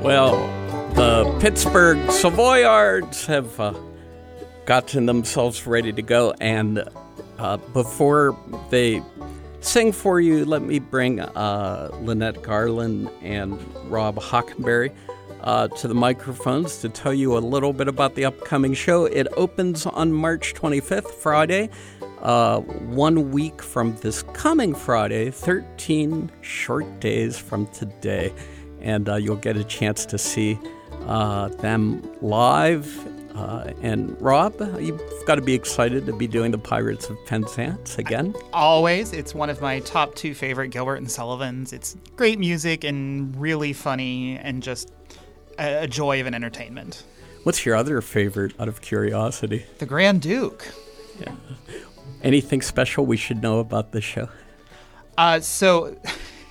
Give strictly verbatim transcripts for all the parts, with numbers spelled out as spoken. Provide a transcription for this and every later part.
Well, the Pittsburgh Savoyards have uh, gotten themselves ready to go, and uh, before they sing for you, let me bring uh, Lynette Garland and Rob Hockenberry uh, to the microphones to tell you a little bit about the upcoming show. It opens on March twenty-fifth, Friday, uh, one week from this coming Friday, thirteen short days from today. And uh, you'll get a chance to see uh, them live. Uh, and Rob, you've got to be excited to be doing the Pirates of Penzance again. Always. It's one of my top two favorite Gilbert and Sullivans. It's great music and really funny and just a, a joy of an entertainment. What's your other favorite, out of curiosity? The Grand Duke. Yeah. Anything special we should know about the show? Uh, so...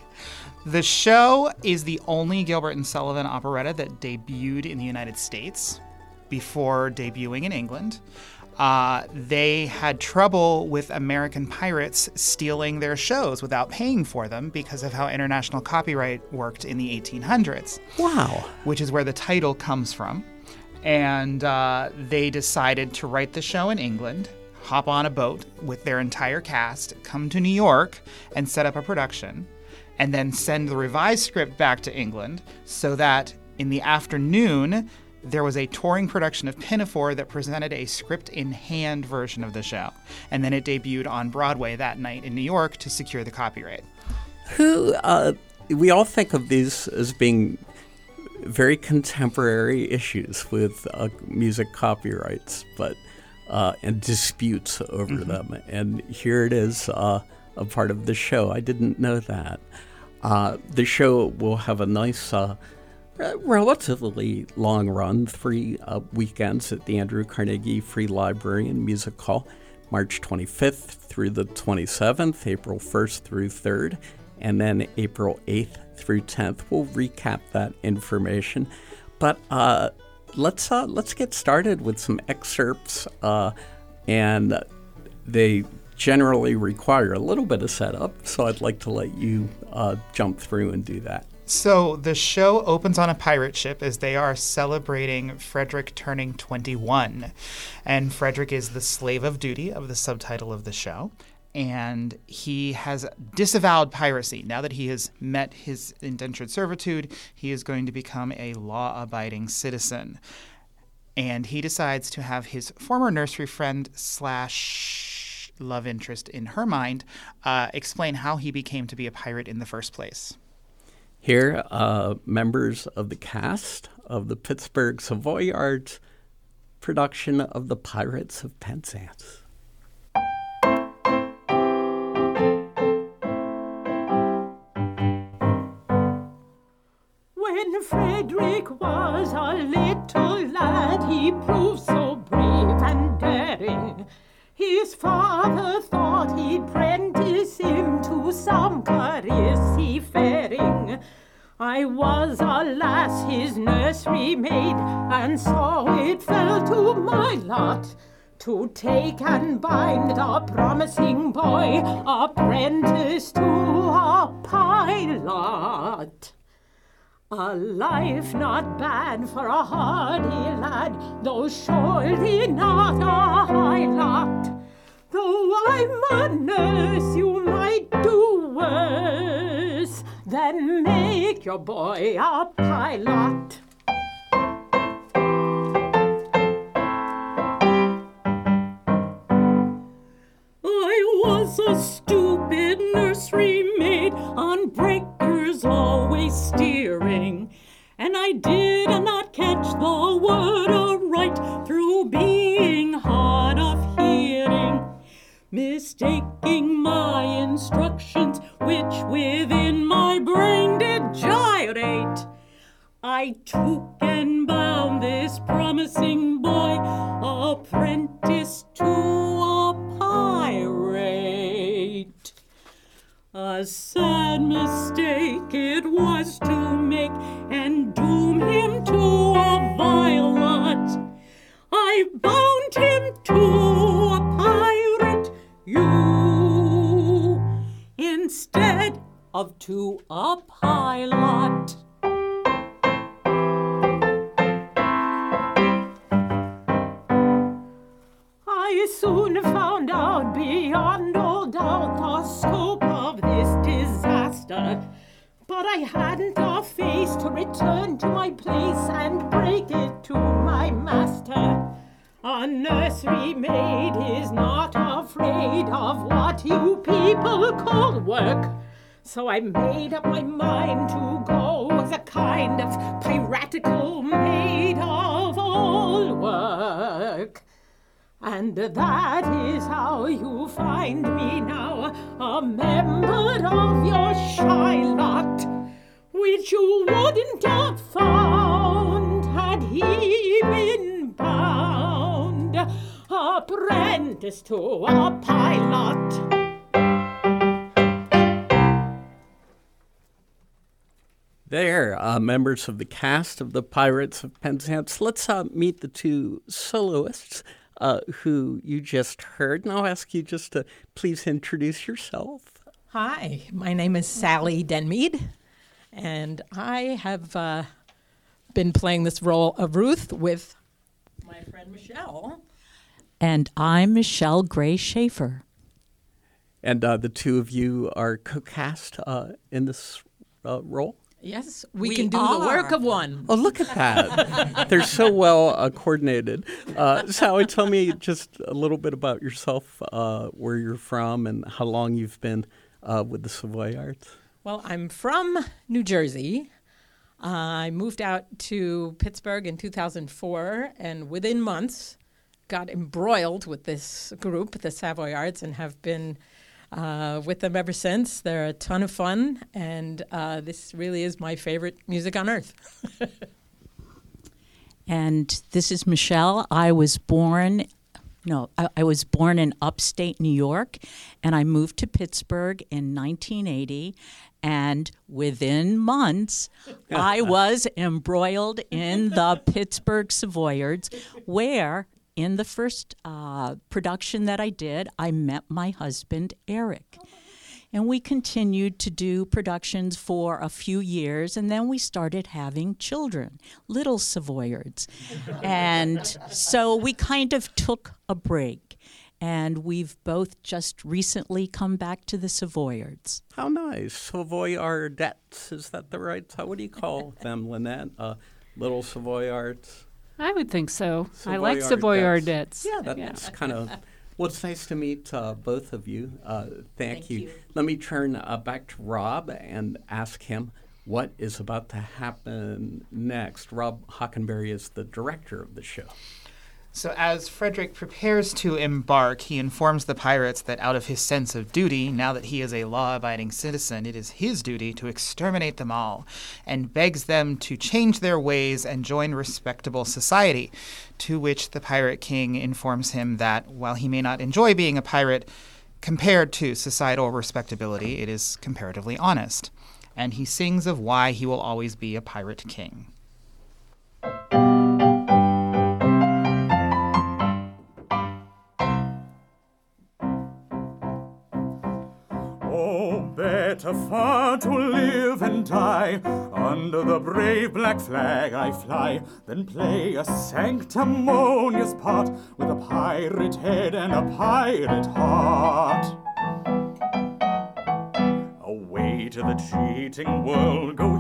The show is the only Gilbert and Sullivan operetta that debuted in the United States before debuting in England. Uh, they had trouble with American pirates stealing their shows without paying for them because of how international copyright worked in the eighteen hundreds. Wow. Which is where the title comes from. And uh, they decided to write the show in England, hop on a boat with their entire cast, come to New York, and set up a production, and then send the revised script back to England so that in the afternoon, there was a touring production of Pinafore that presented a script-in-hand version of the show. And then it debuted on Broadway that night in New York to secure the copyright. Who, uh, we all think of these as being very contemporary issues with uh, music copyrights, but uh, and disputes over mm-hmm. them. And here it is, uh, a part of the show. I didn't know that. Uh, the show will have a nice, uh, relatively long run, three uh, weekends at the Andrew Carnegie Free Library and Music Hall, March twenty-fifth through the twenty-seventh, April first through third, and then April eighth through tenth. We'll recap that information. But uh, let's uh, let's get started with some excerpts, uh, and they generally require a little bit of setup, so I'd like to let you uh, jump through and do that. So the show opens on a pirate ship as they are celebrating Frederick turning twenty-one. And Frederick is the slave of duty of the subtitle of the show. And he has disavowed piracy. Now that he has met his indentured servitude, he is going to become a law-abiding citizen. And he decides to have his former nursery friend slash love interest in her mind uh, explain how he became to be a pirate in the first place. Here, uh, members of the cast of the Pittsburgh Savoyards production of The Pirates of Penzance. When Frederick was a little lad, he proved so brave and daring. His father thought he'd prentice him to some career seafaring. I was, alas, his nursery maid, and so it fell to my lot to take and bind a promising boy apprentice to a pilot. A life not bad for a hardy lad, though surely not a high lot. Though I'm a nurse, you might do worse than make your boy a pilot. I was a stupid nursery maid, on breakers always steering, and I did not catch the word aright through being hard of hearing, mistaking my instructions, which within my brain did gyrate. I took and bound this promising boy apprentice to a pirate. A sad mistake it was to make and doom him to a vile lot. I bound him to a pirate, you, instead of to a pilot. I hadn't a face to return to my place and break it to my master. A nursery maid is not afraid of what you people call work. So I made up my mind to go as a kind of piratical maid of all work. And that is how you find me now, a member of your shy lot, which you wouldn't have found had he been bound, apprentice to a pilot. There, uh, members of the cast of the Pirates of Penzance. Let's uh, meet the two soloists uh, who you just heard. And I'll ask you just to please introduce yourself. Hi, my name is Sally Denmead, and I have uh, been playing this role of Ruth with my friend Michelle. And I'm Michelle Gray Schaefer. And uh, the two of you are co-cast uh, in this uh, role? Yes, we, We can do are. the work of one. Oh, look at that. They're so well uh, coordinated. Uh, Sally, tell me just a little bit about yourself, uh, where you're from, and how long you've been uh, with the Savoy Arts. Well, I'm from New Jersey. Uh, I moved out to Pittsburgh in two thousand four, and within months got embroiled with this group, the Savoy Arts, and have been uh, with them ever since. They're a ton of fun, and uh, this really is my favorite music on earth. And this is Michelle. I was born, no, I, I was born in upstate New York, and I moved to Pittsburgh in nineteen eighty. And within months, I was embroiled in the Pittsburgh Savoyards, where in the first uh, production that I did, I met my husband, Eric. And we continued to do productions for a few years, and then we started having children, little Savoyards. And so we kind of took a break, and we've both just recently come back to the Savoyards. How nice. Savoyardettes, is that the right? What do you call them, Lynette? Uh, little Savoyards? I would think so. I Savoyardettes. like Savoyardettes. Yeah, that, that's kind of... Well, it's nice to meet uh, both of you. Uh, thank, Thank you. you. Let me turn uh, back to Rob and ask him what is about to happen next. Rob Hockenberry is the director of the show. So as Frederick prepares to embark, he informs the pirates that out of his sense of duty, now that he is a law-abiding citizen, it is his duty to exterminate them all, and begs them to change their ways and join respectable society, to which the Pirate King informs him that while he may not enjoy being a pirate, compared to societal respectability, it is comparatively honest. And he sings of why he will always be a pirate king. Better far to live and die under the brave black flag I fly than play a sanctimonious part with a pirate head and a pirate heart. Away to the cheating world go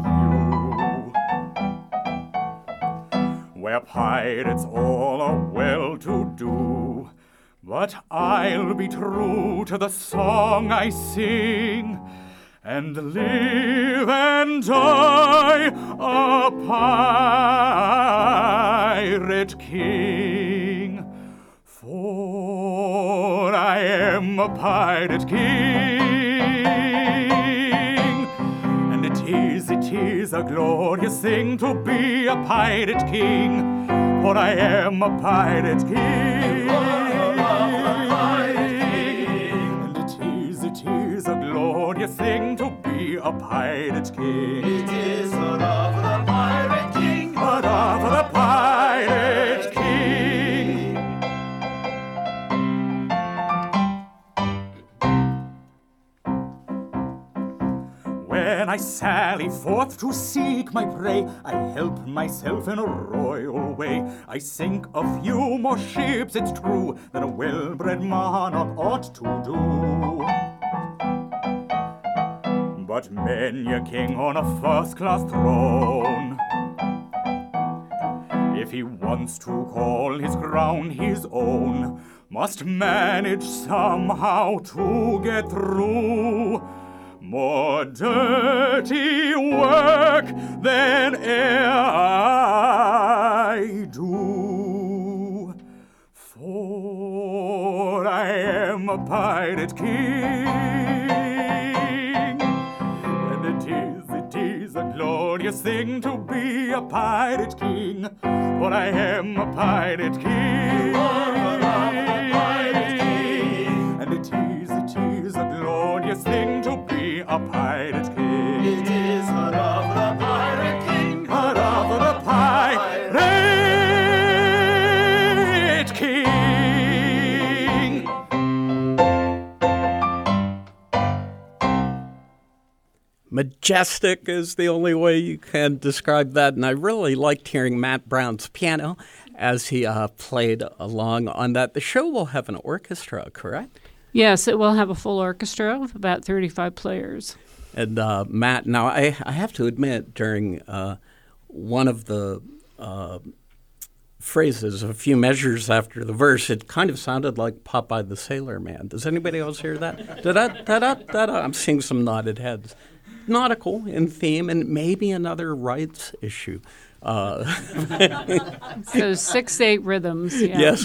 you, where pirates all are well-to-do. But I'll be true to the song I sing, and live and die a pirate king. For I am a pirate king, and it is, it is a glorious thing to be a pirate king. For I am a pirate king. It is a glorious thing to be a pirate king. It is hurrah for the pirate king, hurrah for the pirate king. When I sally forth to seek my prey, I help myself in a royal way. I sink a few more ships, it's true, than a well-bred monarch ought to do. but many a king on a first-class throne. If he wants to call his crown his own, must manage somehow to get through more dirty work than e'er I do. For I am a pirate king, and it is, it is a glorious thing to be a pirate king. For I am a pirate king, and it is, it is a glorious thing to be a pirate king. It is hurrah for the pirate king, hurrah for the pirate king. Majestic is the only way you can describe that, and I really liked hearing Matt Brown's piano as he uh, played along on that. The show will have an orchestra, correct? Yes, it will have a full orchestra of about thirty-five players. And uh, Matt, now I, I have to admit, during uh, one of the uh, phrases, a few measures after the verse, it kind of sounded like Popeye the Sailor Man. Does anybody else hear that? Da-da, da-da, da-da. I'm seeing some nodded heads. Nautical in theme, and maybe another rights issue. Uh, so six, eight rhythms. Yeah. Yes.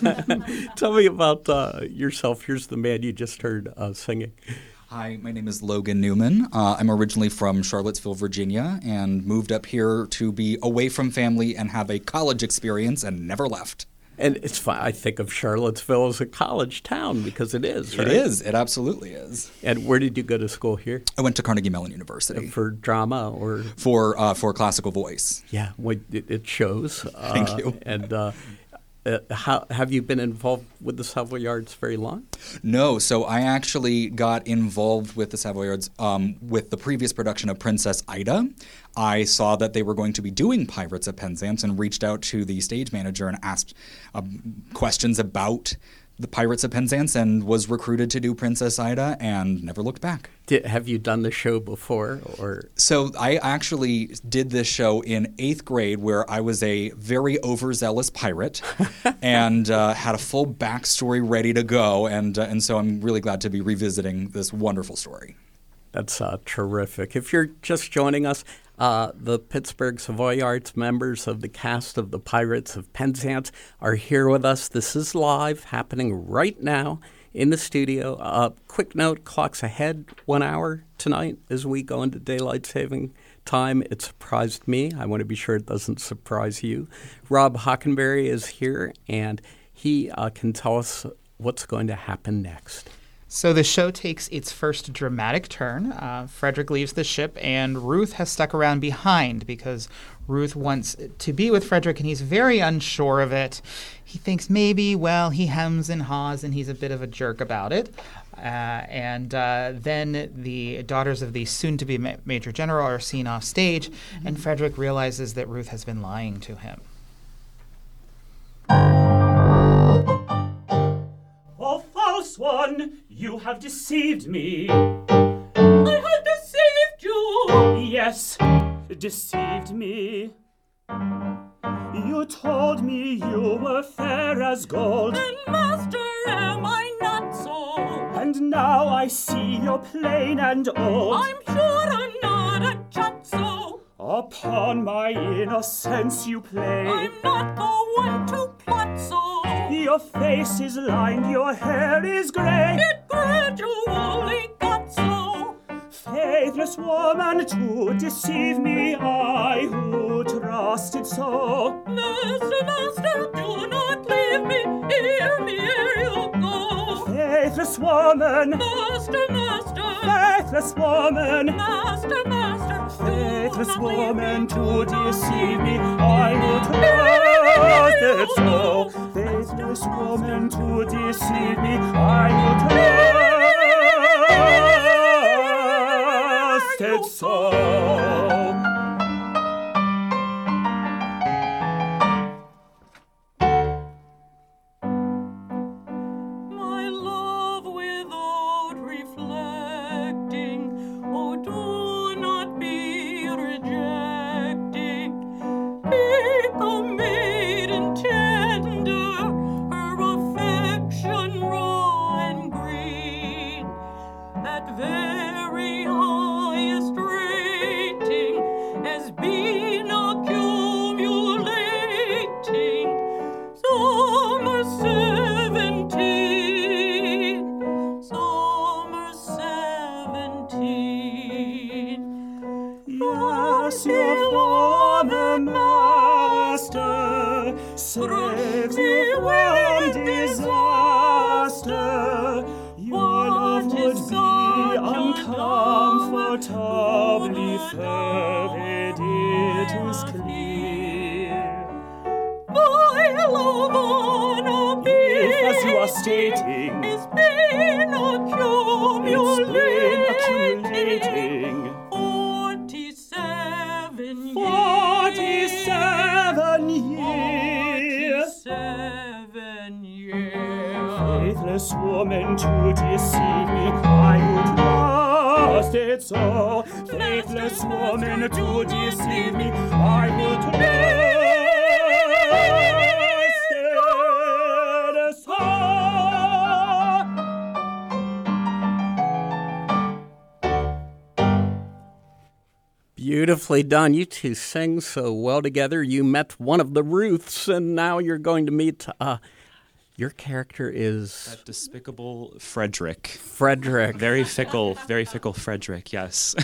Tell me about uh, yourself. Here's the man you just heard uh, singing. Hi, my name is Logan Newman. Uh, I'm originally from Charlottesville, Virginia, and moved up here to be away from family and have a college experience and never left. And it's fun. I think of Charlottesville as a college town because it is, right? It is. It absolutely is. And where did you go to school here? I went to Carnegie Mellon University. For drama or? For uh, for classical voice. Yeah, well, it, it shows. Uh, Thank you. And uh, uh, how have you been involved with the Savoyards very long? No. So I actually got involved with the Savoyards um, with the previous production of Princess Ida. I saw that they were going to be doing Pirates of Penzance and reached out to the stage manager and asked um, questions about the Pirates of Penzance and was recruited to do Princess Ida and never looked back. Did, have you done the show before? Or So I actually did this show in eighth grade where I was a very overzealous pirate and uh, had a full backstory ready to go. And, uh, and so I'm really glad to be revisiting this wonderful story. That's uh, terrific. If you're just joining us, uh, the Pittsburgh Savoyards, members of the cast of the Pirates of Penzance, are here with us. This is live, happening right now in the studio. Uh, quick note, clock's ahead one hour tonight as we go into daylight saving time. It surprised me. I want to be sure it doesn't surprise you. Rob Hockenberry is here, and he uh, can tell us what's going to happen next. So the show takes its first dramatic turn. Uh, Frederick leaves the ship, and Ruth has stuck around behind because Ruth wants to be with Frederick, and he's very unsure of it. He thinks maybe, well, he hems and haws, and he's a bit of a jerk about it. Uh, and uh, then the daughters of the soon-to-be ma- Major General are seen off stage, mm-hmm. and Frederick realizes that Ruth has been lying to him. Oh, false one, you have deceived me. I have deceived you. Yes, deceived me. You told me you were fair as gold. And master, am I not so? And now I see you're plain and old. I'm sure I'm not a chatso. Upon my innocence you play. I'm not the one to plot so. Your face is lined, your hair is grey. It gradually got so. Faithless woman, to deceive me, I who trusted so. Master, master, do not leave me. Hear me ere you go. Faithless woman. Master, master. Faithless woman. Master, master. Faithless woman, to deceive me, I who trusted so. Faithless woman, to deceive me, I who trusted so. My love without reflecting, oh do rejecting. Pick a maiden tender, her affection raw and green. At very highest rating has been accumulating. Summer seventeen, summer seventeen. Yes, your father, master, saves you from disaster. Your love would be uncomfortably fervid, it is clear. My love on a If, as you are stating, it's been accumulating. it's been accumulating. Forty-seven years. Forty-seven years. Forty-seven years. Faithless woman, to deceive me, I would trust it so. Faithless woman, to deceive me, I would trust it so. Beautifully done. You two sing so well together. You met one of the Ruths, and now you're going to meet. Uh, your character is That despicable Frederick. Frederick. Very fickle, very fickle Frederick, yes.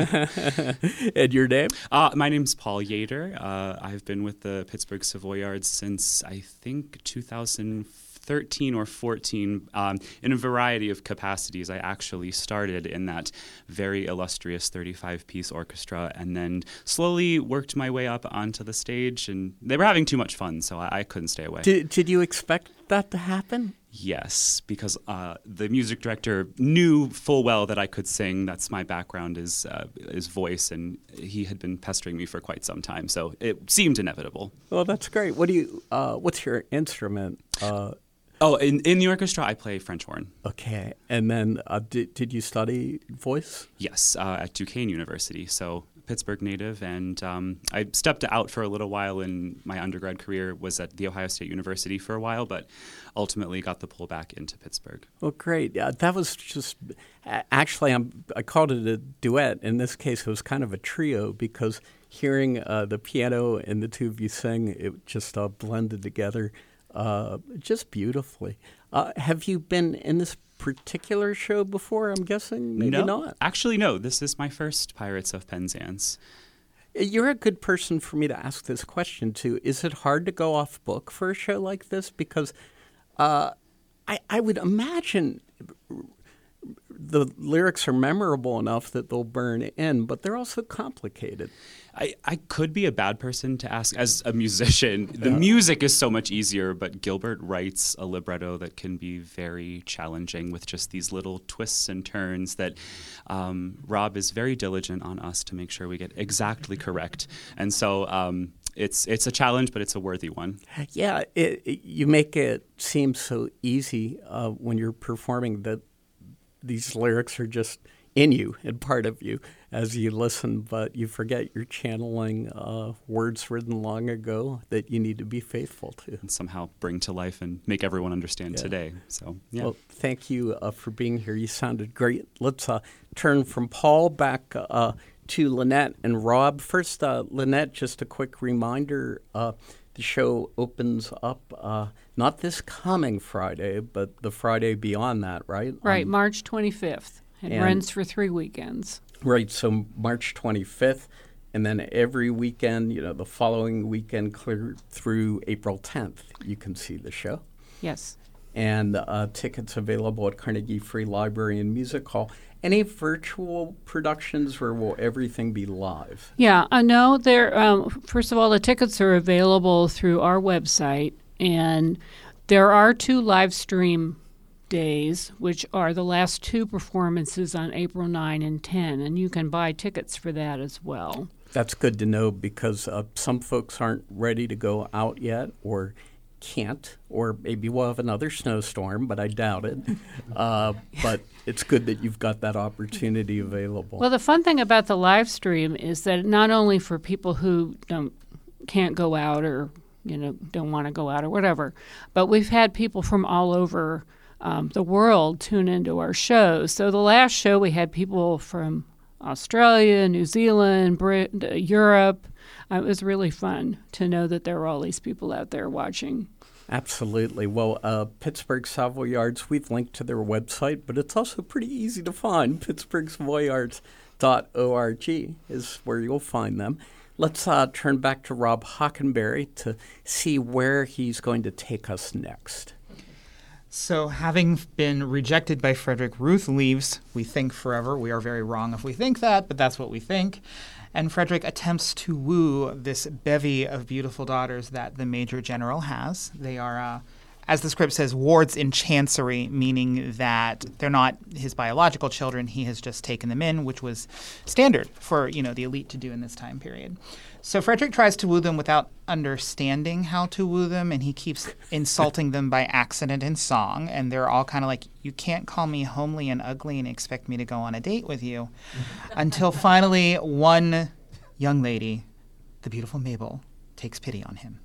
And your name? Uh, my name's Paul Yater. Uh, I've been with the Pittsburgh Savoyards since, I think, two thousand thirteen or fourteen, um, in a variety of capacities. I actually started in that very illustrious thirty-five piece orchestra and then slowly worked my way up onto the stage, and they were having too much fun, so I, I couldn't stay away. Did, did you expect that to happen? Yes, because uh, the music director knew full well that I could sing. That's my background is uh, is voice, and he had been pestering me for quite some time, so it seemed inevitable. Well, that's great. What do you? Uh, what's your instrument? Uh, oh, in in the orchestra, I play French horn. Okay, and then uh, did did you study voice? Yes, uh, at Duquesne University. So Pittsburgh native, and um, I stepped out for a little while in my undergrad career, was at The Ohio State University for a while, but ultimately got the pull back into Pittsburgh. Well, great. Uh, that was just, actually, I'm, I called it a duet. In this case, it was kind of a trio because hearing uh, the piano and the two of you sing, it just uh, blended together uh, just beautifully. Uh, have you been in this particular show before, I'm guessing? Maybe no, not. Actually, no. This is my first Pirates of Penzance. You're a good person for me to ask this question to. Is it hard to go off book for a show like this? Because uh, I, I would imagine the lyrics are memorable enough that they'll burn in, but they're also complicated. I, I could be a bad person to ask as a musician. The Yeah. music is so much easier, but Gilbert writes a libretto that can be very challenging with just these little twists and turns that um, Rob is very diligent on us to make sure we get exactly correct. And so um, it's it's a challenge, but it's a worthy one. Yeah, it, it, you make it seem so easy uh, when you're performing that these lyrics are just in you and part of you as you listen, but you forget you're channeling uh, words written long ago that you need to be faithful to. And somehow bring to life and make everyone understand Yeah. today. So, yeah. Well, thank you uh, for being here. You sounded great. Let's uh, turn from Paul back uh, to Lynette and Rob. First, uh, Lynette, just a quick reminder. Uh, the show opens up uh, not this coming Friday, but the Friday beyond that, right? Right, Um, March twenty-fifth. It and- runs for three weekends. Right, so March twenty-fifth, and then every weekend, you know, the following weekend clear through April tenth, you can see the show. Yes. And uh, tickets available at Carnegie Free Library and Music Hall. Any virtual productions, or will everything be live? Yeah, I know. There. Um, first of all, the tickets are available through our website, and there are two live stream days, which are the last two performances on April ninth and tenth, and you can buy tickets for that as well. That's good to know because uh, some folks aren't ready to go out yet, or can't, or maybe we'll have another snowstorm, but I doubt it. Uh, but it's good that you've got that opportunity available. Well, the fun thing about the live stream is that not only for people who don't can't go out or you know don't want to go out or whatever, but we've had people from all over um, the world tune into our shows. So the last show we had people from Australia, New Zealand, Brit- Europe. Uh, it was really fun to know that there were all these people out there watching. Absolutely. Well, uh, Pittsburgh Savoyards, we've linked to their website, but it's also pretty easy to find. Pittsburgh Savoyards dot org is where you'll find them. Let's uh, turn back to Rob Hockenberry to see where he's going to take us next. So, having been rejected by Frederick, Ruth leaves, we think, forever. We are very wrong if we think that, but that's what we think. And Frederick attempts to woo this bevy of beautiful daughters that the Major General has. They are, uh, as the script says, wards in chancery, meaning that they're not his biological children. He has just taken them in, which was standard for, you know, the elite to do in this time period. So Frederick tries to woo them without understanding how to woo them, and he keeps insulting them by accident in song. And they're all kind of like, you can't call me homely and ugly and expect me to go on a date with you. Until finally one young lady, the beautiful Mabel, takes pity on him.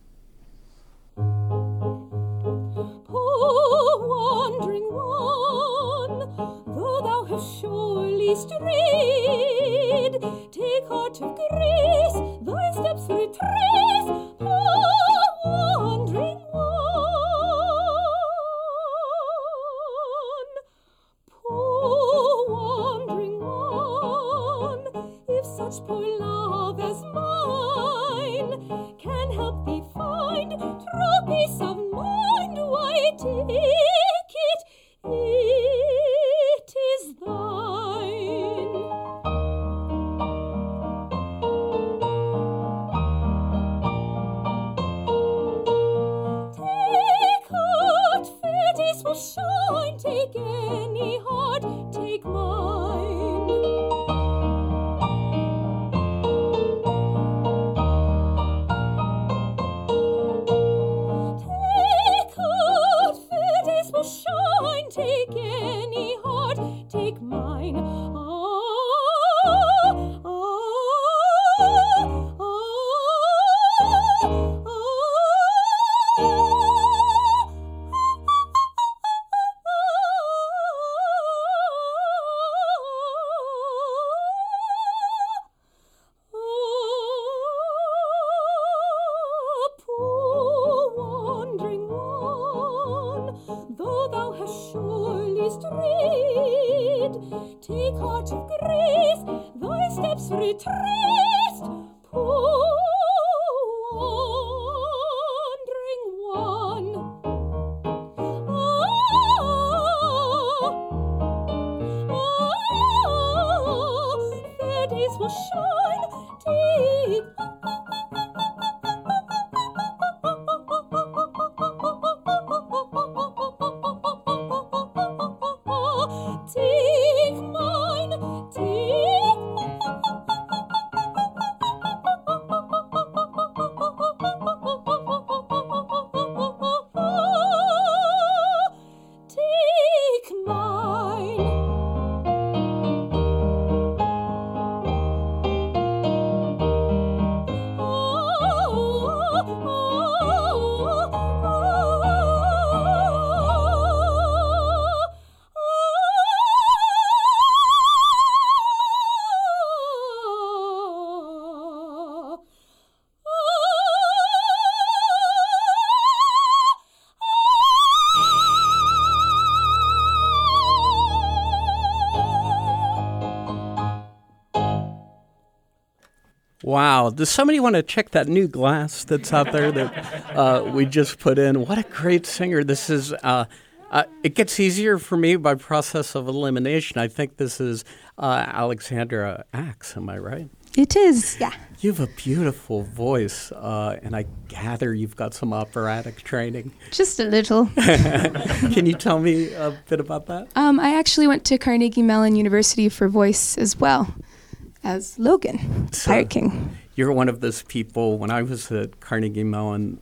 Poor wandering one, though thou hast surely strayed, take heart of grace, thy steps retrace. Poor wandering one, poor wandering one, if such poor love as mine can help thee find true peace of mind, why take it, it is thine. Take heart, fair days will shine, take any heart, take mine. Shine, take any heart, take mine. Ah, ah, ah, poor wandering one, though thou hast surely strayed, take heart of grace, thy steps retraced. Poor wandering one. Ah, ah, fair days will shine, take take mine, take take mine. Wow. Does somebody want to check that new glass that's out there that uh, we just put in? What a great singer. This is, uh, uh, it gets easier for me by process of elimination. I think this is uh, Alexandra Axe, am I right? It is, yeah. You have a beautiful voice, uh, and I gather you've got some operatic training. Just a little. Can you tell me a bit about that? Um, I actually went to Carnegie Mellon University for voice as well as Logan, So Pirate King. You're one of those people. When I was at Carnegie Mellon,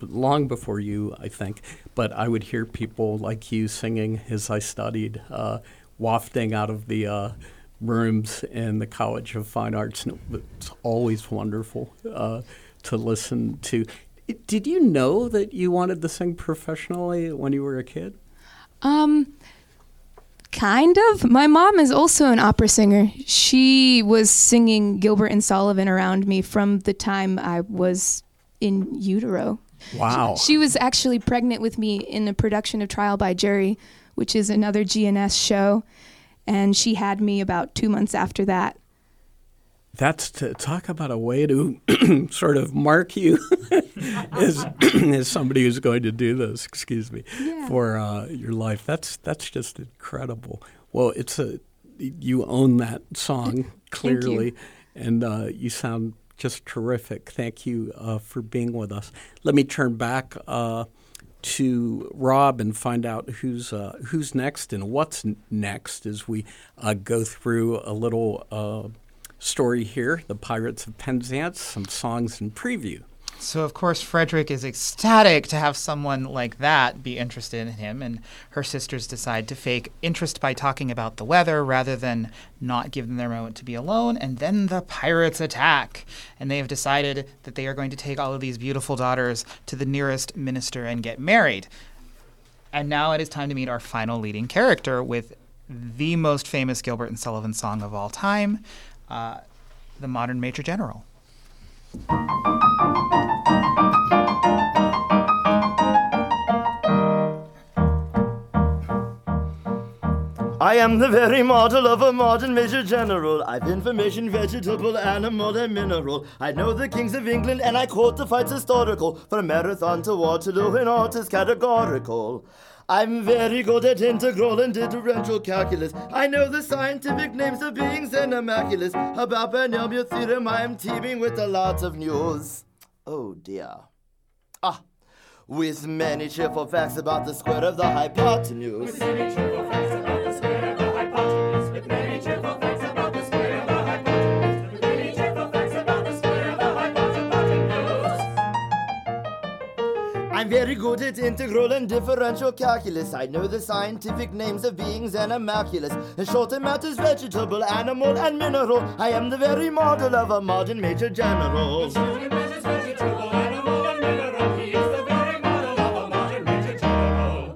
long before you, I think. But I would hear people like you singing as I studied, uh, wafting out of the uh, rooms in the College of Fine Arts. And it's always wonderful uh, to listen to. Did you know that you wanted to sing professionally when you were a kid? Um, kind of. My mom is also an opera singer. She was singing Gilbert and Sullivan around me from the time I was in utero. Wow. She, she was actually pregnant with me in a production of Trial by Jury, which is another G N S show, and she had me about two months after that. That's to talk about a way to sort of mark you as, as somebody who's going to do this, excuse me, yeah. for uh, your life. That's that's just incredible. Well, it's a you own that song clearly, you. and uh, you sound just terrific. Thank you uh, for being with us. Let me turn back uh, to Rob and find out who's uh, who's next and what's n- next as we uh, go through a little uh, story here, The Pirates of Penzance, some songs and preview. So, of course, Frederick is ecstatic to have someone like that be interested in him, and her sisters decide to fake interest by talking about the weather rather than not give them their moment to be alone, and then the pirates attack. And they have decided that they are going to take all of these beautiful daughters to the nearest minister and get married. And now it is time to meet our final leading character with the most famous Gilbert and Sullivan song of all time, uh, the modern Major General. I am the very model of a modern Major General. I've information, vegetable, animal, and mineral. I know the kings of England, and I quote the fights historical. From Marathon to Waterloo, and all is categorical. I'm very good at integral and differential calculus. I know the scientific names of beings and immaculus. About binomial theorem, I am teeming with a lot of news. Oh dear. Ah, with many cheerful facts about the square of the hypotenuse. With many cheerful facts about the square of the hypotenuse. With many cheerful facts about the square of the hypotenuse. With many cheerful facts about the square of the hypotenuse. I'm very good at integral and differential calculus. I know the scientific names of beings and immaculus. In short, it matters vegetable, animal, and mineral. I am the very model of a modern Major General. In short, it matters vegetable, animal, and mineral. He is the very model of a modern Major General.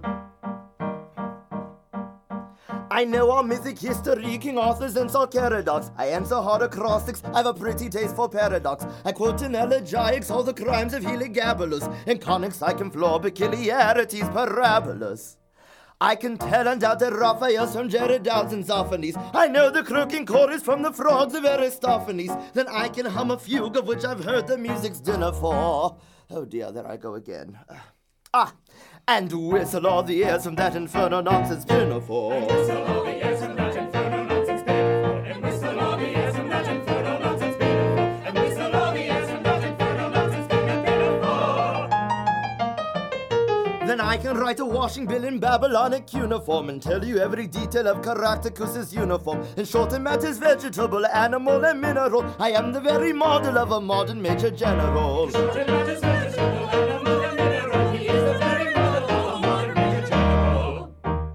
I know all mythic history, King Arthur's and Saul Caradox. I answer hard acrostics, I have a pretty taste for paradox. I quote in elegiacs all the crimes of Heliogabalus. In conics I can floor peculiarities parabolous. I can tell undoubted Raphaels from Gerardo's and Zophanies. I know the croaking chorus from the frogs of Aristophanes. Then I can hum a fugue of which I've heard the music's dinner for. Oh dear, there I go again. Ah, and whistle all the airs from that infernal nonsense pinafore. And whistle all the airs from that infernal nonsense pinafore. And whistle all the airs from that infernal nonsense pinafore. And whistle all the airs from that infernal nonsense pinafore. Then I can write a washing bill in Babylonic cuneiform and tell you every detail of Caractacus's uniform. In short, it matters vegetable, animal, and mineral. I am the very model of a modern Major General. In short, it matters vegetable, animal, and mineral. He is the very model of a modern Major General.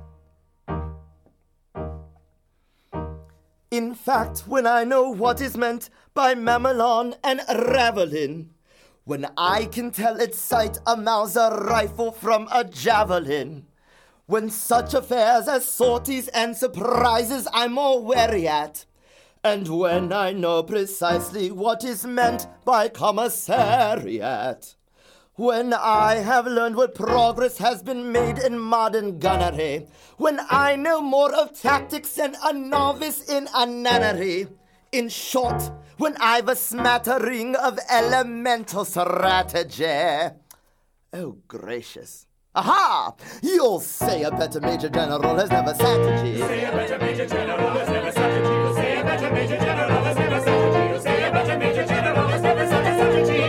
In fact, when I know what is meant by Mamelon and Ravelin, when I can tell its sight a Mauser rifle from a javelin, when such affairs as sorties and surprises I'm more wary at, and when I know precisely what is meant by commissariat, when I have learned what progress has been made in modern gunnery, when I know more of tactics than a novice in a nunnery, in short, when I've a smattering of elemental strategy. Oh, gracious. Aha! You'll say a better Major General has never sat at you. You'll say a better Major General has never sat at you. You'll say a better Major General has never sat at you. You'll say a better Major General has never sat at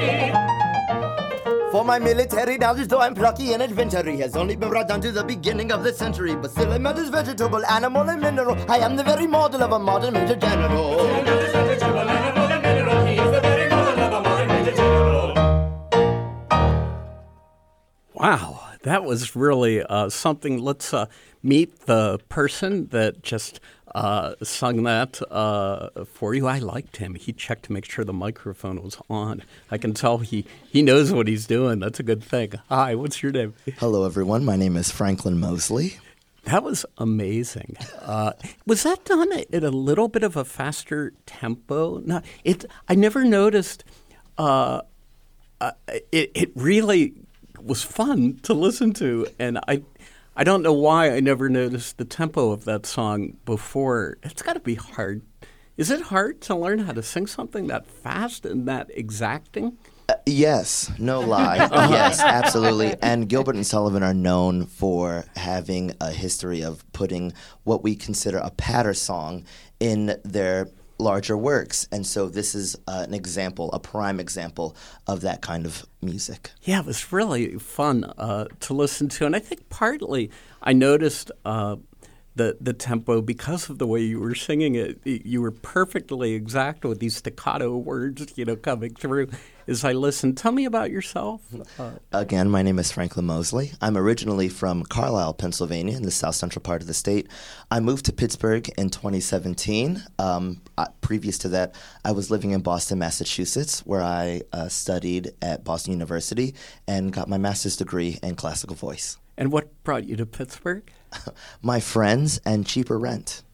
you. For my military knowledge, though I'm plucky and adventurous, has only been brought down to the beginning of the century. But still it matters vegetable, animal, and mineral. I am the very model of a modern Major General. Still it matters vegetable, animal, and mineral. He is the very model of a modern Major General. Wow, that was really uh, something. Let's uh, meet the person that just uh, sung that uh, for you. I liked him. He checked to make sure the microphone was on. I can tell he, he knows what he's doing. That's a good thing. Hi, what's your name? Hello, everyone. My name is Franklin Mosley. That was amazing. Uh, was that done at a little bit of a faster tempo? No, it. I never noticed. Uh, uh, it, it really was fun to listen to, and I, I don't know why I never noticed the tempo of that song before. It's got to be hard. Is it hard to learn how to sing something that fast and that exacting? Uh, yes, no lie. Yes, absolutely. And Gilbert and Sullivan are known for having a history of putting what we consider a patter song in their larger works. And so this is uh, an example, a prime example of that kind of music. Yeah, it was really fun uh, to listen to. And I think partly I noticed uh, the the tempo because of the way you were singing it. You were perfectly exact with these staccato words, you know, coming through as I listened. Tell me about yourself. Uh, Again, my name is Franklin Mosley. I'm originally from Carlisle, Pennsylvania, in the south central part of the state. I moved to Pittsburgh in twenty seventeen. Um, uh, previous to that, I was living in Boston, Massachusetts, where I uh, studied at Boston University and got my master's degree in classical voice. And what brought you to Pittsburgh? My friends and cheaper rent.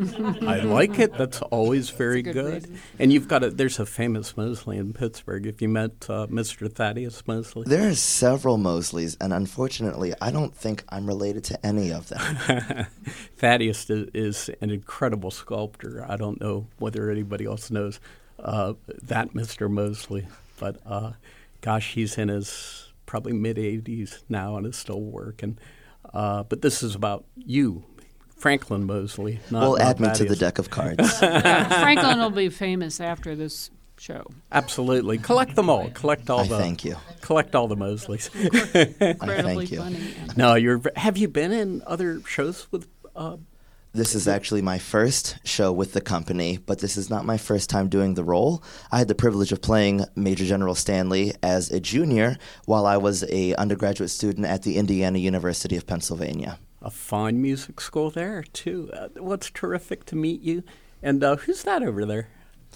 I like it. That's always very That's good. good. And you've got a, there's a famous Mosley in Pittsburgh. Have you met uh, Mister Thaddeus Mosley? There are several Mosleys, and unfortunately, I don't think I'm related to any of them. Thaddeus is, is an incredible sculptor. I don't know whether anybody else knows uh, that Mister Mosley, but uh, gosh, he's in his probably mid-eighties now and is still working. Uh, but this is about you, Franklin Mosley. Not, well, not add me Thaddeus. to the deck of cards. Franklin will be famous after this show. Absolutely. Collect them all. Collect all I the. thank you. Collect all the Mosleys. Incredibly thank you. funny. No, you're. Have you been in other shows with? Uh, This is actually my first show with the company, but this is not my first time doing the role. I had the privilege of playing Major General Stanley as a junior while I was a undergraduate student at the Indiana University of Pennsylvania. a fine music school there too. Uh, what's terrific to meet you. And uh, who's that over there?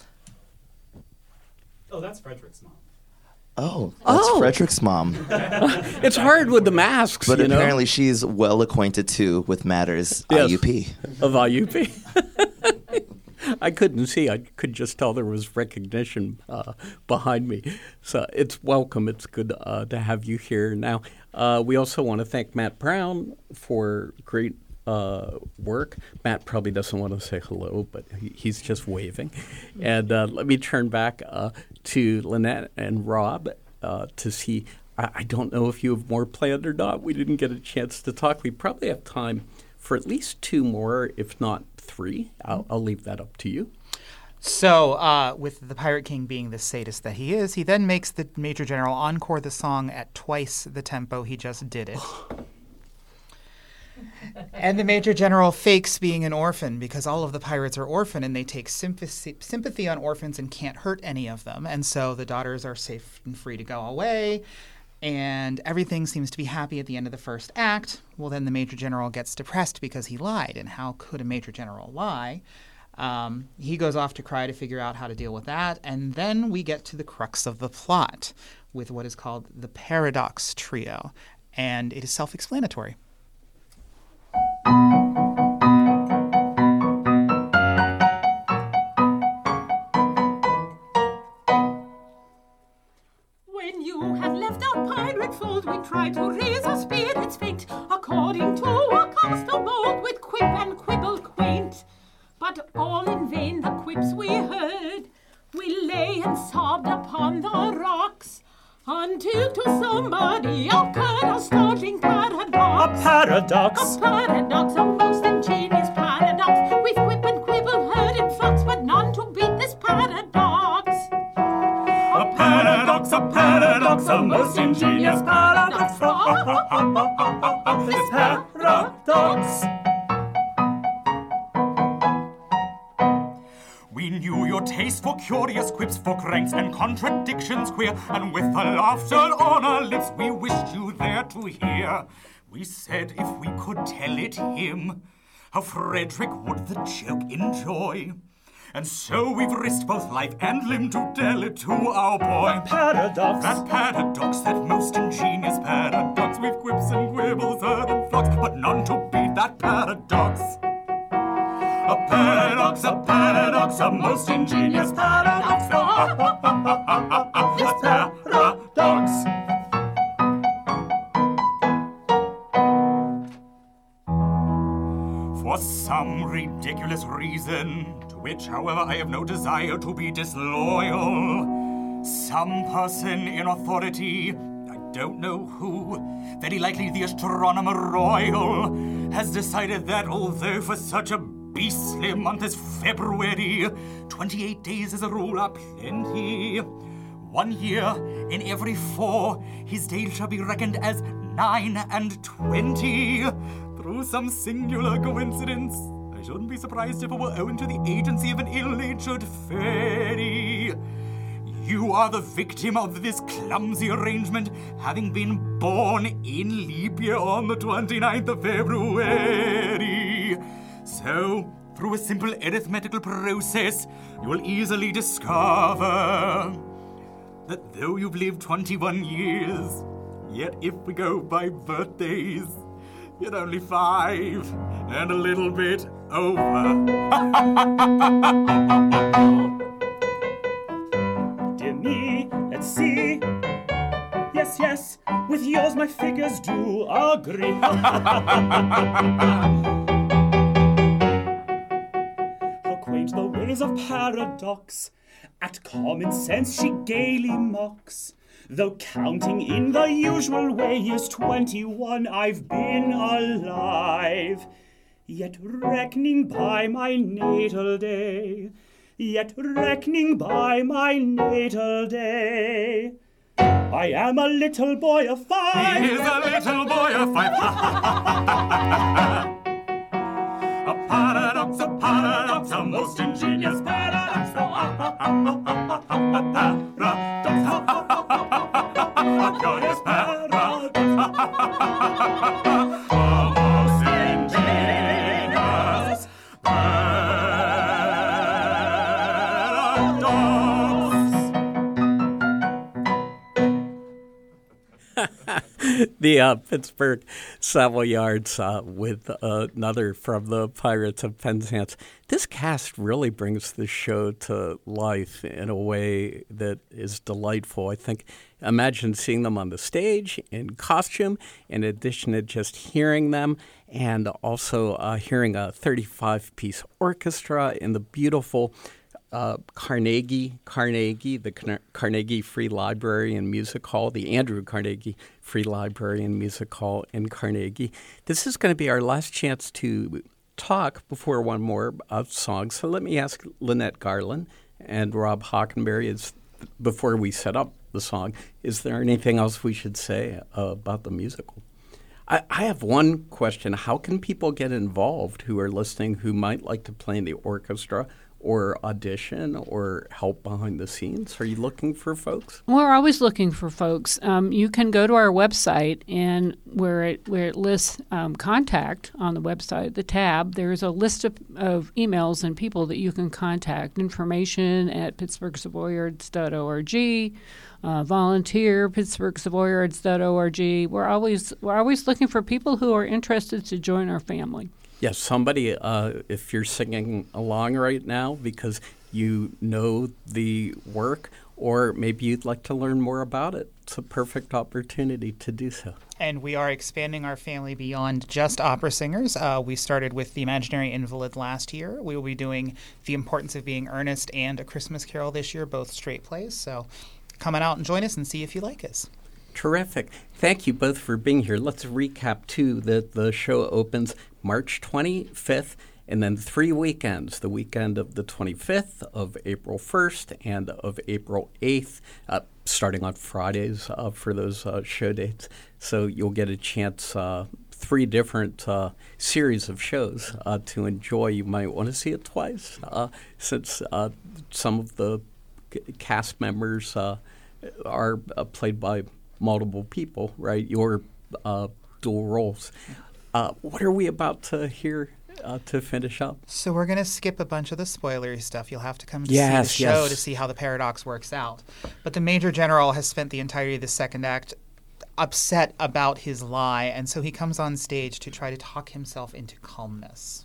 Oh, that's Frederick's mom. Oh, that's Oh. Frederick's mom. It's hard with the masks, But you know? apparently she's well acquainted too with matters Yes. I U P. Of I U P. I couldn't see. I could just tell there was recognition uh, behind me. So it's welcome. It's good uh, to have you here. Now, uh, we also want to thank Matt Brown for great uh, work. Matt probably doesn't want to say hello, but he, he's just waving. And uh, let me turn back uh, to Lynette and Rob uh, to see. I, I don't know if you have more planned or not. We didn't get a chance to talk. We probably have time for at least two more, if not three. I'll, I'll leave that up to you. So, uh, with the Pirate King being the sadist that he is, he then makes the Major General encore the song at twice the tempo he just did it. And the Major General fakes being an orphan because all of the pirates are orphan and they take sympathy, sympathy on orphans and can't hurt any of them. And so the daughters are safe and free to go away. And everything seems to be happy at the end of the first act. Well, then the Major General gets depressed because he lied. And how could a Major General lie? Um, he goes off to cry to figure out how to deal with that. And then we get to the crux of the plot with what is called the Paradox Trio. And it is self-explanatory. When you have left our pirate fold, we try to raise our spirits faint, according to our custom old, with quip and quibble quaint. But all in vain the quips we heard. We lay and sobbed upon the rocks, until to somebody occurred a startling paradox. A paradox. A paradox, a most ingenious paradox. We've quip and quibble heard in flux, but none to beat this paradox. A paradox, a paradox, a most ingenious paradox. This paradox. We knew your tale taste for curious quips, for cranks and contradictions queer, and with the laughter on our lips we wished you there to hear. We said if we could tell it him, how Frederick would the joke enjoy. And so we've risked both life and limb to tell it to our boy. That paradox, that paradox, that most ingenious paradox. We've quips and quibbles heard and flocks, but none to beat that paradox. A paradox, a paradox, a most ingenious paradox. This paradox. For some ridiculous reason, to which, however, I have no desire to be disloyal, some person in authority, I don't know who, very likely the Astronomer Royal, has decided that although for such a beastly month as February, twenty-eight days as a rule are plenty, one year in every four his days shall be reckoned as nine and twenty. Through some singular coincidence, I shouldn't be surprised if it were owing to the agency of an ill-natured fairy. You are the victim of this clumsy arrangement, having been born in leap year on the twenty-ninth of February. So, through a simple arithmetical process, you will easily discover that though you've lived twenty-one years, yet if we go by birthdays, you're only five and a little bit over. Dear me, let's see. Yes, yes, with yours my figures do agree. How quaint the ways of paradox, at common sense she gaily mocks. Though counting in the usual way is twenty-one I've been alive, yet reckoning by my natal day, yet reckoning by my natal day, I am a little boy of five. He is a little boy of five. A paradox, a paradox, a most ingenious paradox. Curious paradox. A most ingenious The uh, Pittsburgh Savoyards uh, with uh, another from the Pirates of Penzance. This cast really brings the show to life in a way that is delightful. I think, imagine seeing them on the stage in costume, in addition to just hearing them, and also uh, hearing a thirty-five piece orchestra in the beautiful Uh, Carnegie, Carnegie, the Car- Carnegie Free Library and Music Hall, the Andrew Carnegie Free Library and Music Hall in Carnegie. This is going to be our last chance to talk before one more uh, song. So let me ask Lynette Garland and Rob Hockenberry, is, before we set up the song, is there anything else we should say uh, about the musical? I, I have one question. How can people get involved who are listening who might like to play in the orchestra or audition or help behind the scenes? Are you looking for folks? We're always looking for folks. Um, you can go to our website, and where it where it lists um, contact on the website, the tab, there's a list of, of emails and people that you can contact. Information at pittsburgh savoyards dot org, uh, volunteer pittsburgh savoyards dot org. We're always we're always looking for people who are interested to join our family. Yes, somebody, uh, if you're singing along right now because you know the work, or maybe you'd like to learn more about it, it's a perfect opportunity to do so. And we are expanding our family beyond just opera singers. Uh, we started with The Imaginary Invalid last year. We will be doing The Importance of Being Earnest and A Christmas Carol this year, both straight plays. So come on out and join us and see if you like us. Terrific. Thank you both for being here. Let's recap, too, that the show opens March twenty-fifth, and then three weekends, the weekend of the twenty-fifth, of April first, and of April eighth, uh, starting on Fridays uh, for those uh, show dates. So you'll get a chance uh, three different uh, series of shows uh, to enjoy. You might want to see it twice, uh, since uh, some of the c- cast members uh, are uh, played by multiple people, right? Your uh, dual roles. Uh, what are we about to hear uh, to finish up? So we're going to skip a bunch of the spoilery stuff. You'll have to come to yes, see the show yes. to see how the paradox works out. But the Major General has spent the entirety of the second act upset about his lie, and so he comes on stage to try to talk himself into calmness.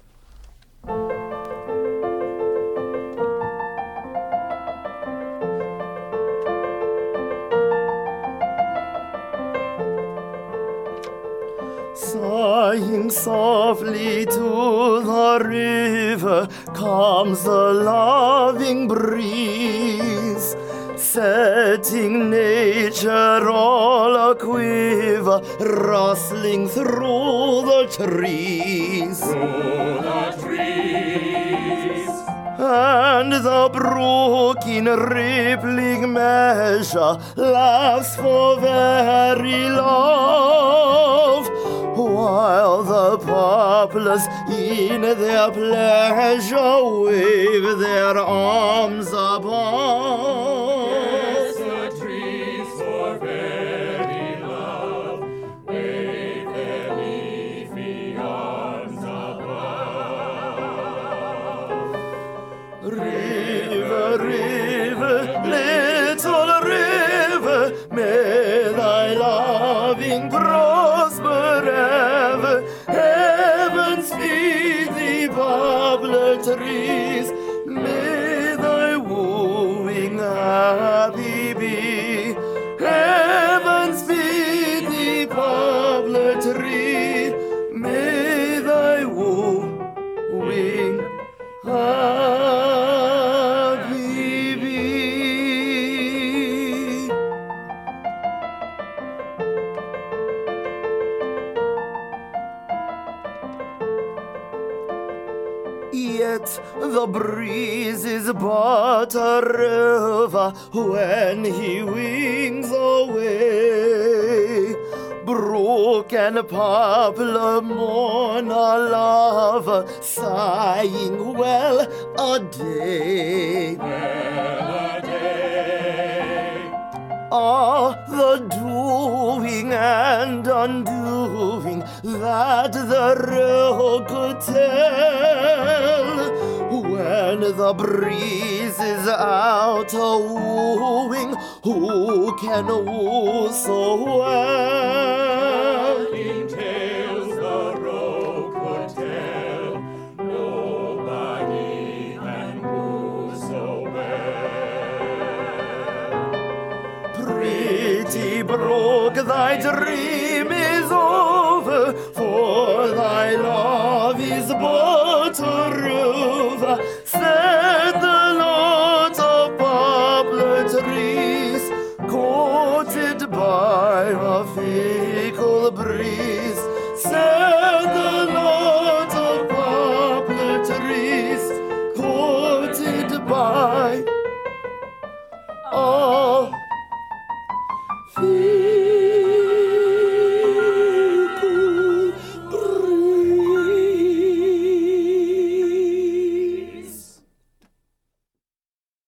Sighing softly to the river comes the loving breeze, setting nature all a quiver, rustling through the trees. Through the trees. And the brook in rippling measure laughs for very love, while the poplars in their pleasure wave their arms above. Yes, the trees for very love wave their leafy arms above. River, river, little river, may thy loving prosper ever. Heaven speed thee, poplar trees, may thy wooing happy be. Heaven speed thee, poplar tree, may thy wooing happy be. Yet the breeze is but a river when he wings away. Brook and poplar mourn a lover, sighing well a day. Well a day. Ah, the doing and undoing that the river could tell, when the breeze is out a wooing, who can woo so well? In tales the rogue could tell, nobody can woo so well. Pretty brook, thy dream is